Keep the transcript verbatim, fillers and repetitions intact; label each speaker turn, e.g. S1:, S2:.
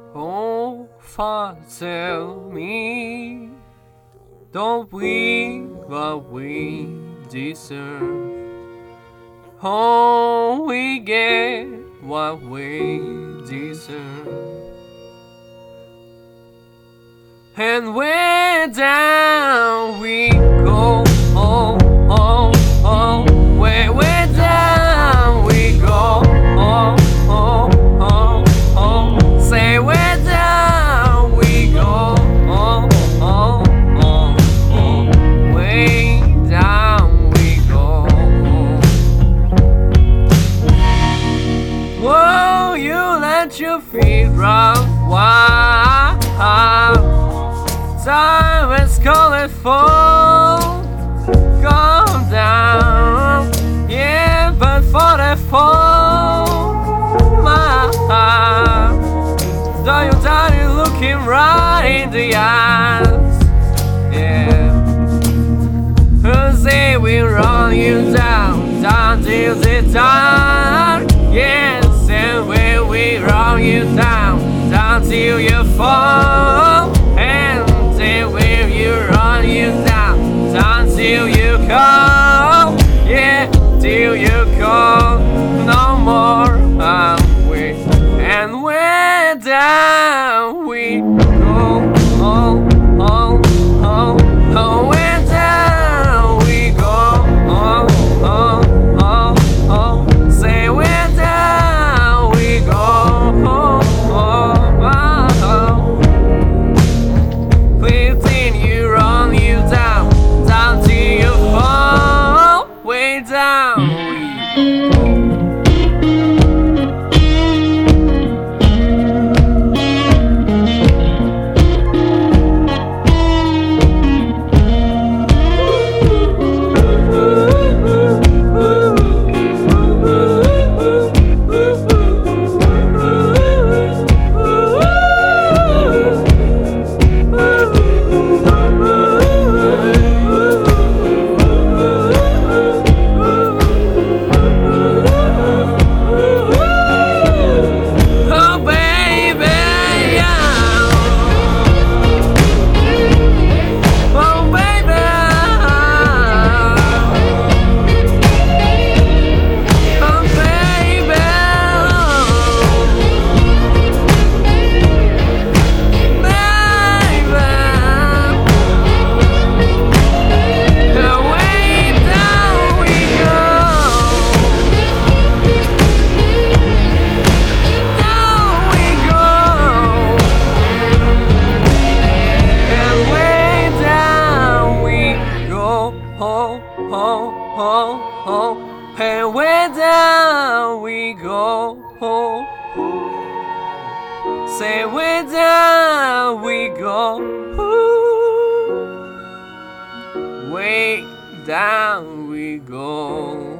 S1: Oh, Father, tell me, don't we what we deserve? Oh, we get what we deserve. And way down we go, oh, oh, oh, way, way down we go, oh, oh, oh, oh, say way down we go, oh, oh, oh, oh, way down we go. Whoa, you let your feet run wild. Time is calling for come down, yeah, but for the fall, my heart, though you die, you're looking right in the eyes, yeah. Who say we run you down, down till the dark, yes, and when we run you down, down till you fall. Where you run you down, down till you call, yeah, till you call, no more I'm with, and where down we go, oh, oh, oh, oh, where down we go, oh, oh, oh, oh, say where down we go, oh, oh, oh, oh. Down. Oh, oh, oh, oh, and where down we go, oh, oh. Say where down we go, oh. Way down we go.